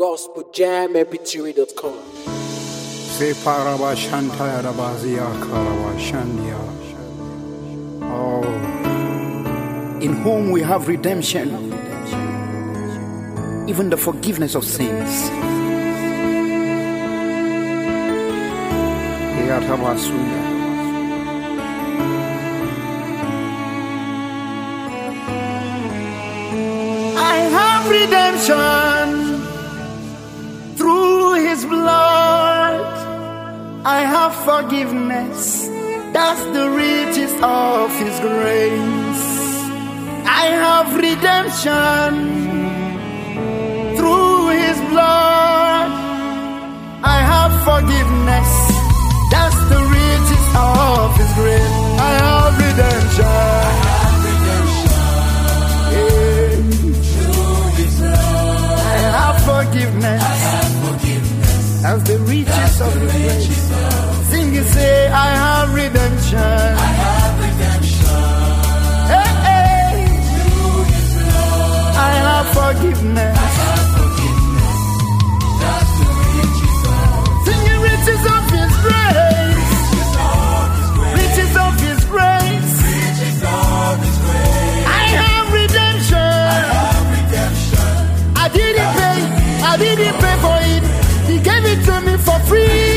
gospeljammpg.com. Se parabashantaya rabazia karavashandia. Oh, in whom we have redemption, even the forgiveness of sins. I have redemption through His blood. I have forgiveness. That's the riches of His grace. I have redemption through His blood. I have forgiveness. That's the riches of His grace. I have redemption. Through His blood. I have forgiveness. That's the riches of His grace. Sing and say, I have redemption. I have redemption. Hey, hey. Through His blood. I have forgiveness. I have forgiveness. That's the riches of. Sing the riches of His grace. Riches of His grace. Riches of His grace. I have redemption. I have redemption. I didn't pay for it. He gave it to me for free.